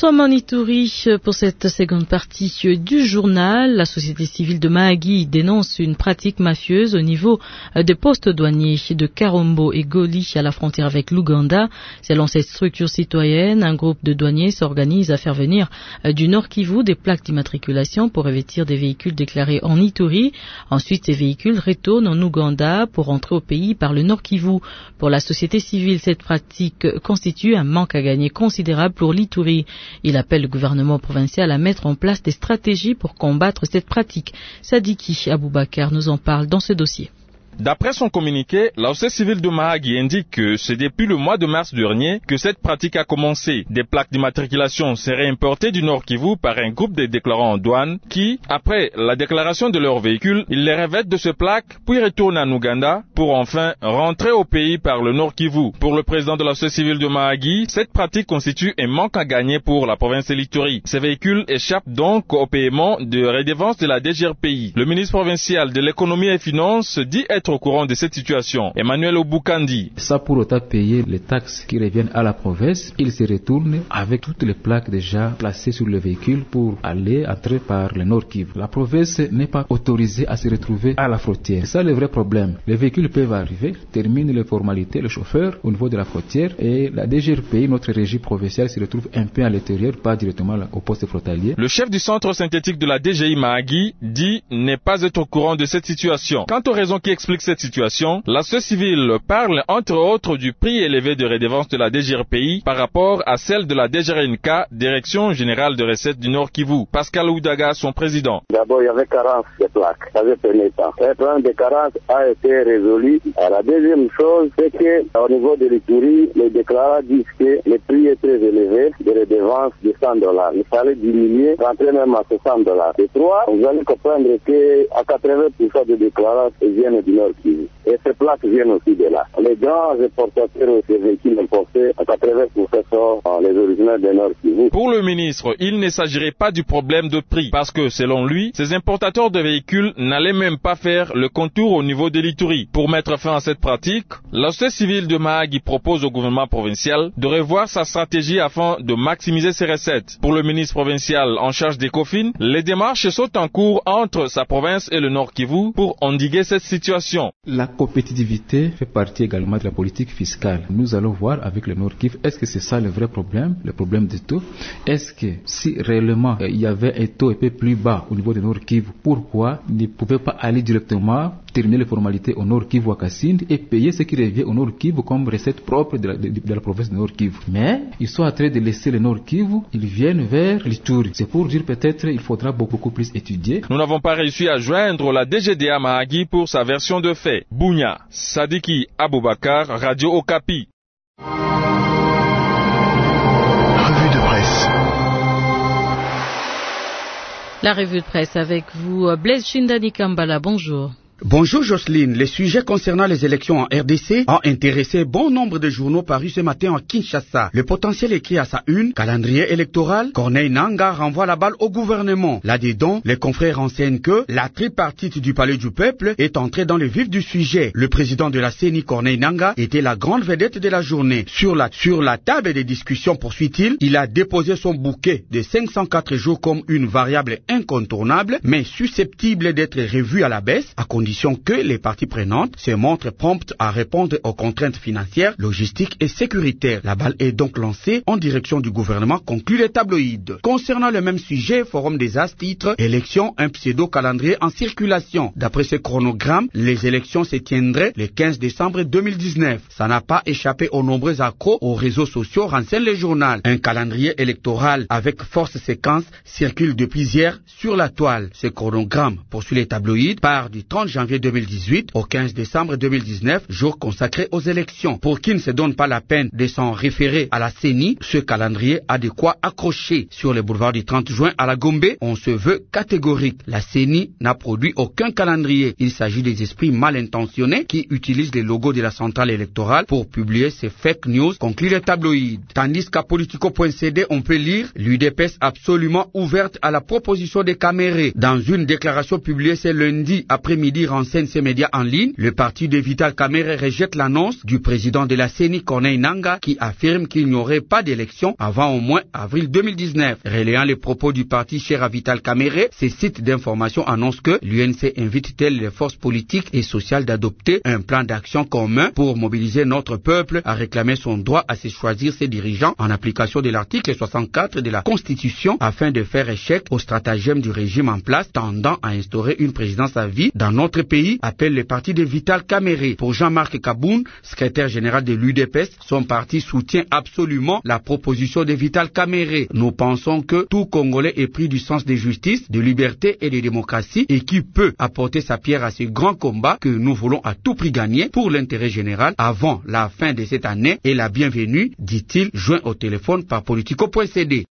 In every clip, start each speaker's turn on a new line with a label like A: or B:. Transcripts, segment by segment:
A: sommes en Ituri pour cette seconde partie du journal. La société civile de Mahagi dénonce une pratique mafieuse au niveau des postes douaniers de Karombo et Goli à la frontière avec l'Ouganda. Selon cette structure citoyenne, un groupe de douaniers s'organise à faire venir du Nord Kivu des plaques d'immatriculation pour revêtir des véhicules déclarés en Ituri. Ensuite, ces véhicules retournent en Ouganda pour entrer au pays par le Nord Kivu. Pour la société civile, cette pratique constitue un manque à gagner considérable pour l'Ituri. Il appelle le gouvernement provincial à mettre en place des stratégies pour combattre cette pratique. Sadiki Aboubakar nous en parle dans ce dossier.
B: D'après son communiqué, la société civile de Mahagi indique que c'est depuis le mois de mars dernier que cette pratique a commencé. Des plaques d'immatriculation seraient importées du Nord Kivu par un groupe de déclarants en douane qui, après la déclaration de leur véhicule, ils les revêtent de ces plaques puis retournent en Ouganda pour enfin rentrer au pays par le Nord Kivu. Pour le président de la société civile de Mahagi, cette pratique constitue un manque à gagner pour la province de l'Ituri. Ces véhicules échappent donc au paiement de redevance de la DGRPI. Le ministre provincial de l'économie et des finances dit être au courant de cette situation. Emmanuel Oboukandi.
C: Ça pour autant payer les taxes qui reviennent à la province, il se retourne avec toutes les plaques déjà placées sur le véhicule pour aller entrer par le Nord Kivu. La province n'est pas autorisée à se retrouver à la frontière. C'est ça le vrai problème. Les véhicules peuvent arriver, terminent les formalités, le chauffeur au niveau de la frontière et la DGRPI, notre régie provinciale, se retrouve un peu à l'intérieur, pas directement au poste frontalier.
B: Le chef du centre synthétique de la DGI Mahagi dit ne pas être au courant de cette situation. Quant aux raisons qui expliquent cette situation, la société civile parle entre autres du prix élevé de redevance de la DGRPI par rapport à celle de la DGRNK, Direction Générale de Recettes du Nord Kivu. Pascal Oudaga, son président.
D: D'abord, il y avait carence de plaques. Ça avait pris temps. Le problème de carence a été résolu. La deuxième chose, c'est que au niveau de l'Ituri, les déclarants disent que le prix est très élevé de redevance de $100. Il fallait diminuer, rentrer même à $60. Et trois, vous allez comprendre que à 80% des déclarants viennent du Nord Kivu. Et ces plaques viennent aussi de là. Les grands importateurs de véhicules importés, à 80% sont les originaires du Nord Kivu.
B: Pour le ministre, il ne s'agirait pas du problème de prix, parce que selon lui, ces importateurs de véhicules n'allaient même pas faire le contour au niveau de l'Ituri. Pour mettre fin à cette pratique, la société civile de Mahagi propose au gouvernement provincial de revoir sa stratégie afin de maximiser ses recettes. Pour le ministre provincial en charge des COFIN, les démarches sont en cours entre sa province et le Nord Kivu pour endiguer cette situation.
C: La compétitivité fait partie également de la politique fiscale. Nous allons voir avec le Nord Kivu, est-ce que c'est ça le vrai problème, le problème des taux? Est-ce que si réellement il y avait un taux un peu plus bas au niveau du Nord Kivu, pourquoi il ne pouvait pas aller directement terminer les formalités au Nord Kivu à Kasindi et payer ce qui revient au Nord Kivu comme recette propre de la province du Nord Kivu? Mais ils sont en train de laisser le Nord Kivu, ils viennent vers l'Ituri. C'est pour dire peut-être il faudra beaucoup plus étudier.
B: Nous n'avons pas réussi à joindre la DGDA Mahagi pour sa version de fait. Bounia, Sadiki Aboubakar, Radio Okapi.
E: Revue de presse.
A: La revue de presse avec vous, Blaise Chindani Kambala, bonjour.
F: Bonjour Jocelyne, les sujets concernant les élections en RDC ont intéressé bon nombre de journaux parus ce matin à Kinshasa. Le potentiel écrit à sa une, calendrier électoral, Corneille Nangaa renvoie la balle au gouvernement. Là-dedans, les confrères renseignent que la tripartite du Palais du Peuple est entrée dans le vif du sujet. Le président de la CENI, Corneille Nangaa, était la grande vedette de la journée. Sur la table des discussions, poursuit-il, il a déposé son bouquet de 504 jours comme une variable incontournable, mais susceptible d'être revue à la baisse, à condition que les parties prenantes se montrent promptes à répondre aux contraintes financières, logistiques et sécuritaires. La balle est donc lancée en direction du gouvernement, conclut les tabloïds. Concernant le même sujet, Forum des As titre « Élections, un pseudo-calendrier en circulation ». D'après ce chronogramme, les élections se tiendraient le 15 décembre 2019. Ça n'a pas échappé aux nombreux accros aux réseaux sociaux, renseigne le journal. Un calendrier électoral avec force séquence circule depuis hier sur la toile. Ce chronogramme, poursuit les tabloïds, part du 30 janvier 2018 au 15 décembre 2019, jour consacré aux élections. Pour qui ne se donne pas la peine de s'en référer à la CENI, ce calendrier a de quoi accrocher. Sur les boulevards du 30 juin à la Gombe, on se veut catégorique. La CENI n'a produit aucun calendrier. Il s'agit des esprits mal intentionnés qui utilisent les logos de la centrale électorale pour publier ces fake news, conclut les tabloïds. Tandis qu'à Politico.cd, on peut lire l'UDPS absolument ouverte à la proposition des Camérés. Dans une déclaration publiée ce lundi après-midi ainsi renseignent ces médias en ligne. Le parti de Vital Kamerhe rejette l'annonce du président de la CENI, Corneille Nangaa, qui affirme qu'il n'y aurait pas d'élection avant au moins avril 2019. Relayant les propos du parti cher à Vital Kamerhe, ces sites d'information annoncent que l'UNC invite-t-elle les forces politiques et sociales d'adopter un plan d'action commun pour mobiliser notre peuple à réclamer son droit à se choisir ses dirigeants en application de l'article 64 de la Constitution afin de faire échec au stratagème du régime en place tendant à instaurer une présidence à vie dans notre pays, appelle le parti de Vital Kamerhe. Pour Jean-Marc Kaboun, secrétaire général de l'UDPS, son parti soutient absolument la proposition de Vital Kamerhe. Nous pensons que tout Congolais est pris du sens de justice, de liberté et de démocratie et qui peut apporter sa pierre à ce grand combat que nous voulons à tout prix gagner pour l'intérêt général avant la fin de cette année et la bienvenue, dit-il, joint au téléphone par Politico.cd.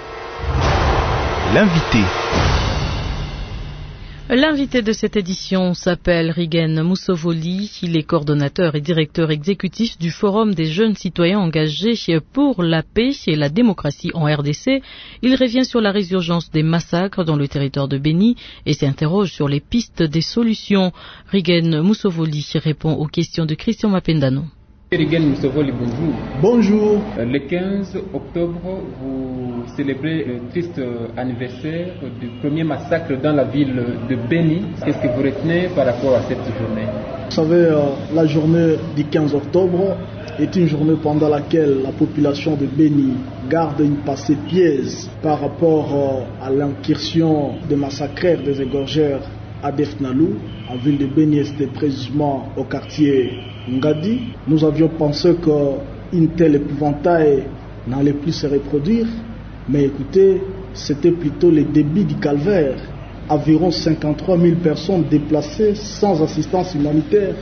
A: L'invité de cette édition s'appelle Rigen Musovoli. Il est coordonnateur et directeur exécutif du Forum des jeunes citoyens engagés pour la paix et la démocratie en RDC. Il revient sur la résurgence des massacres dans le territoire de Beni et s'interroge sur les pistes des solutions. Rigen Musovoli répond aux questions de Christian Mapendano.
G: Rigen Musovoli, bonjour.
H: Bonjour.
G: Le 15 octobre, vous célébrez le triste anniversaire du premier massacre dans la ville de Beni. Qu'est-ce que vous retenez par rapport à cette journée?
H: Vous savez, la journée du 15 octobre est une journée pendant laquelle la population de Beni garde une passée pièce par rapport à l'incursion des massacreurs, des égorgeurs à Defnalou, en ville de Beni, c'était précisément au quartier Ngadi. Nous avions pensé qu'une telle épouvantail n'allait plus se reproduire, mais écoutez, c'était plutôt le début du calvaire. Environ 53 000 personnes déplacées sans assistance humanitaire,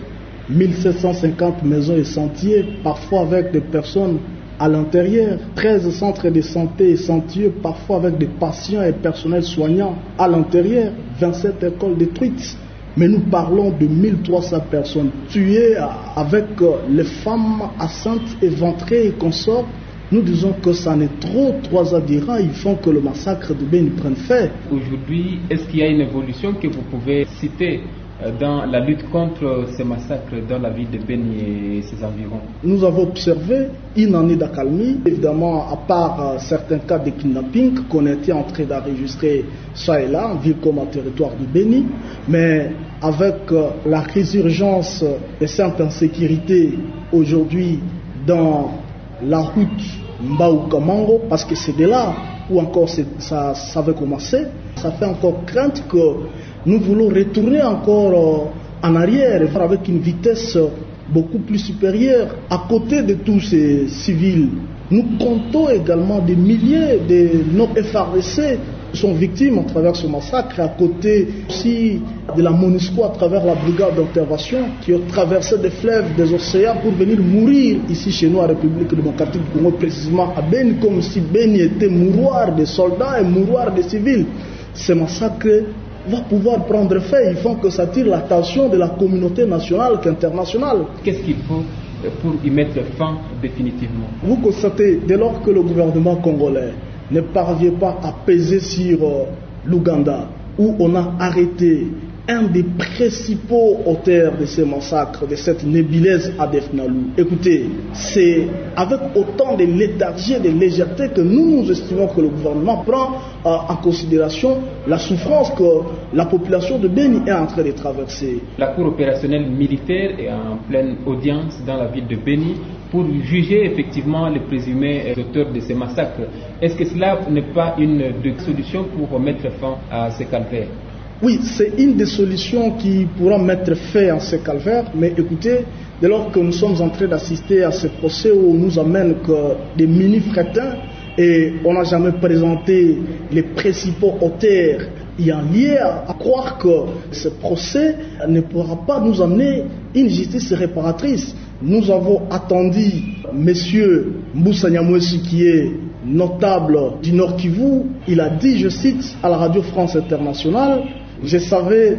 H: 1750 maisons et sentiers, parfois avec des personnes à l'intérieur, 13 centres de santé et sentiers, parfois avec des patients et personnels soignants à l'intérieur, 27 écoles détruites. Mais nous parlons de 1300 personnes tuées avec les femmes enceintes, éventrées et consorts. Nous disons que ça n'est trop, 3 ans durant, il faut que le massacre de Beni prenne fin.
G: Aujourd'hui, est-ce qu'il y a une évolution que vous pouvez citer dans la lutte contre ces massacres dans la ville de Beni et ses environs?
H: Nous avons observé une année d'accalmie, évidemment à part certains cas de kidnapping qu'on était en train d'enregistrer ça et là, en ville comme en territoire de Beni, mais avec la résurgence de cette insécurité aujourd'hui dans la route Mbao-Kamango, parce que c'est de là où encore ça avait commencé, ça fait encore crainte que nous voulons retourner encore en arrière et faire avec une vitesse beaucoup plus supérieure. À côté de tous ces civils, nous comptons également des milliers de nos FARDC qui sont victimes à travers ce massacre, à côté aussi de la MONUSCO à travers la brigade d'intervention qui ont traversé des fleuves, des océans pour venir mourir ici chez nous à République démocratique du Congo, précisément à Beni, comme si Beni était mouroir des soldats et mouroir des civils. Ce massacre va pouvoir prendre fin. Il faut que ça attire l'attention de la communauté nationale qu'internationale.
G: Qu'est-ce qu'il faut pour y mettre fin définitivement?
H: Vous constatez, dès lors que le gouvernement congolais ne parvient pas à peser sur l'Ouganda, où on a arrêté un des principaux auteurs de ces massacres, de cette nébuleuse à Defnalou. Écoutez, c'est avec autant de léthargie et de légèreté que nous estimons que le gouvernement prend en considération la souffrance que la population de Beni est en train de traverser.
G: La Cour opérationnelle militaire est en pleine audience dans la ville de Beni pour juger effectivement les présumés auteurs de ces massacres. Est-ce que cela n'est pas une des solutions pour mettre fin à ces calvaires?
H: Oui, c'est une des solutions qui pourra mettre fin à ce calvaire, mais écoutez, dès lors que nous sommes en train d'assister à ce procès où on nous amène que des mini-frétins et on n'a jamais présenté les principaux auteurs, il y a lieu à croire que ce procès ne pourra pas nous amener une justice réparatrice. Nous avons attendu M. Moussa Nyamwesi qui est notable du Nord Kivu, il a dit, je cite, à la Radio France Internationale, je savais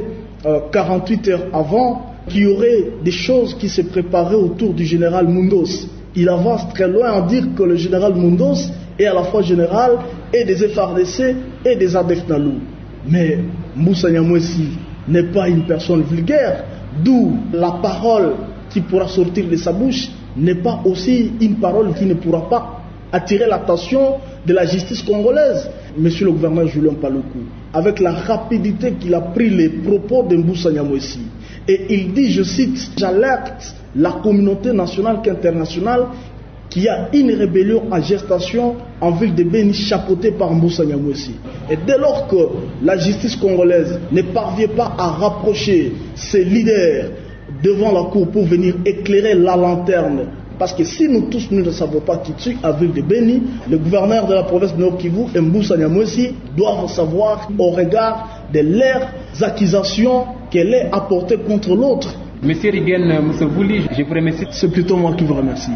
H: 48 heures avant qu'il y aurait des choses qui se préparaient autour du général Mundos. Il avance très loin à dire que le général Mundos est à la fois général et des FARDC et des ADF Nalou. Mais Moussa Nyamwesi n'est pas une personne vulgaire, d'où la parole qui pourra sortir de sa bouche n'est pas aussi une parole qui ne pourra pas attirer l'attention de la justice congolaise. Monsieur le gouverneur Julien Paluku, avec la rapidité qu'il a pris les propos de Mbusa Nyamwesi, et il dit, je cite, j'alerte la communauté nationale qu'internationale qu'il y a une rébellion en gestation en ville de Beni chapeautée par Mbusa Nyamwesi. Et dès lors que la justice congolaise ne parvient pas à rapprocher ses leaders devant la cour pour venir éclairer la lanterne, parce que si nous tous nous ne savons pas qui tue à ville de Beni, le gouverneur de la province de Nord Kivu et Mbusa Nyamwesi doivent savoir au regard de leurs accusations qu'elle est apportée contre l'autre.
G: Monsieur Rigen Moussevouli, je vous remercie.
H: C'est plutôt moi qui vous remercie.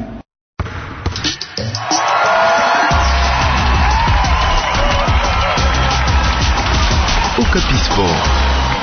E: Okapi Sport.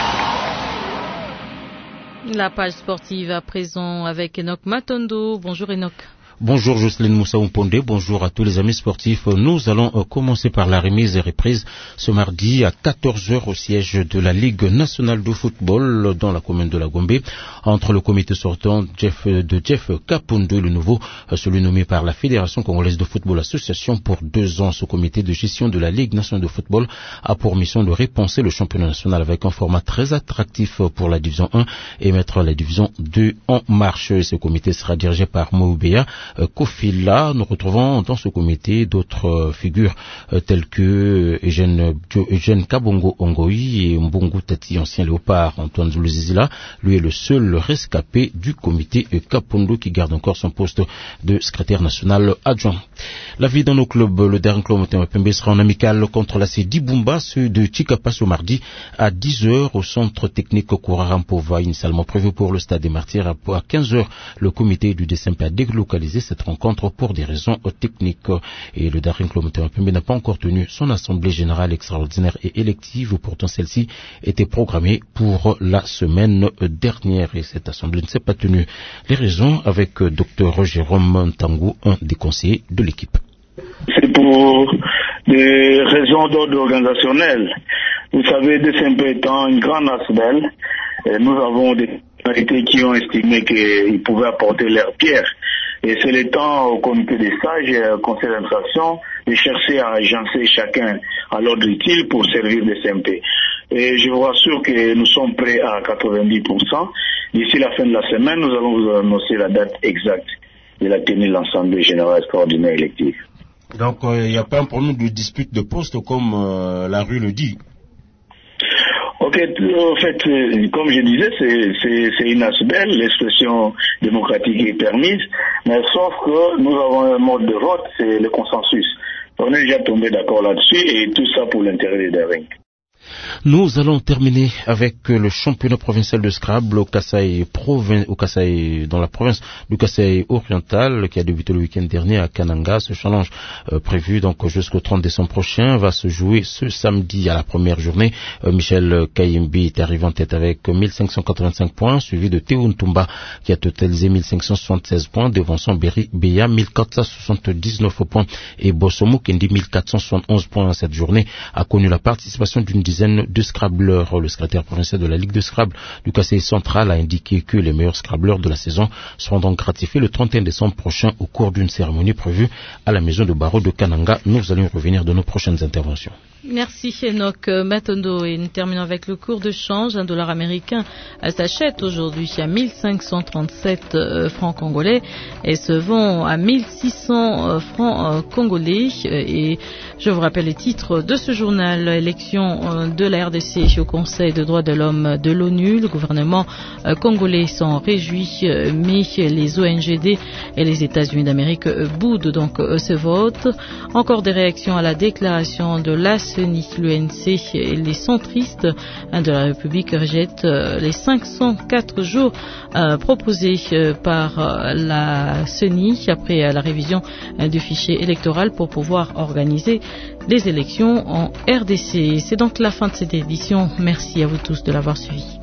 A: La page sportive à présent avec Enoch Matondo. Bonjour Enoch.
I: Bonjour Jocelyne Moussa Ompondé, bonjour à tous les amis sportifs. Nous allons commencer par la remise et reprise ce mardi à 14h au siège de la Ligue nationale de football dans la commune de la Gombe entre le comité sortant de Jeff Kapondo, le nouveau, celui nommé par la Fédération congolaise de football association pour 2 ans. Ce comité de gestion de la Ligue nationale de football a pour mission de repenser le championnat national avec un format très attractif pour la division 1 et mettre la division 2 en marche. Ce comité sera dirigé par Moubea Kofila. Nous retrouvons dans ce comité d'autres figures telles que Eugène Kabongo Ongoï et Mbongo Tati, ancien léopard. Antoine Zuluzizila, lui est le seul rescapé du comité Kapondo qui garde encore son poste de secrétaire national adjoint. La vie dans nos clubs, le dernier club Pembe sera en amical contre la CD Bumba, ceux de Chikapa ce mardi à 10h au centre technique Kourarampova, initialement prévu pour le stade des Martyrs. À 15h, le comité du DSMP a délocalisé cette rencontre pour des raisons techniques. Et le Daring Club Pembe n'a pas encore tenu son assemblée générale extraordinaire et élective. Pourtant, celle-ci était programmée pour la semaine dernière et cette assemblée ne s'est pas tenue. Les raisons avec Dr Jérôme Ntangou, un des conseillers de l'équipe.
J: C'est pour des raisons d'ordre organisationnel. Vous savez, DSMP étant une grande assemblée, nous avons des personnalités qui ont estimé qu'ils pouvaient apporter leur pierre. Et c'est le temps au comité des sages, au conseil d'administration, de chercher à agencer chacun à l'ordre utile pour servir le CMP. Et je vous rassure que nous sommes prêts à 90%. D'ici la fin de la semaine, nous allons vous annoncer la date exacte de la tenue de l'Assemblée générale extraordinaire élective.
I: Donc, il n'y a pas un problème de dispute de poste comme la rue le dit.
J: Ok, en fait, comme je disais, c'est une assemblée, l'expression démocratique est permise, mais sauf que nous avons un mode de vote, c'est le consensus. On est déjà tombé d'accord là-dessus et tout ça pour l'intérêt des Daring.
I: Nous allons terminer avec le championnat provincial de Scrabble au Kasaï dans la province du Kasaï oriental qui a débuté le week-end dernier à Kananga. Ce challenge prévu donc jusqu'au 30 décembre prochain va se jouer ce samedi à la première journée. Michel Kayimbi est arrivé en tête avec 1585 points, suivi de Théo Ntumba qui a totalisé 1576 points, devançant Beya 1479 points et Bosomo Kendi 1471 points. Cette journée a connu la participation d'une dizaine de scrabbleurs. Le secrétaire provincial de la Ligue de Scrabble du Kasaï central a indiqué que les meilleurs scrabbleurs de la saison seront donc gratifiés le 31 décembre prochain au cours d'une cérémonie prévue à la maison de barreau de Kananga. Nous allons revenir de nos prochaines interventions.
A: Merci Enoch Matondo et nous terminons avec le cours de change. Un dollar américain s'achète aujourd'hui à 1537 francs congolais et se vend à 1600 francs congolais. Et je vous rappelle les titres de ce journal. Élection de la RDC au Conseil des droits de l'homme de l'ONU. Le gouvernement congolais s'en réjouit, mais les ONGD et les États-Unis d'Amérique boudent donc ce vote. Encore des réactions à la déclaration de la CENI, l'UNC et les centristes de la République rejettent les 504 jours proposés par la CENI après la révision du fichier électoral pour pouvoir organiser les élections en RDC. C'est donc la fin de cette édition. Merci à vous tous de l'avoir suivi.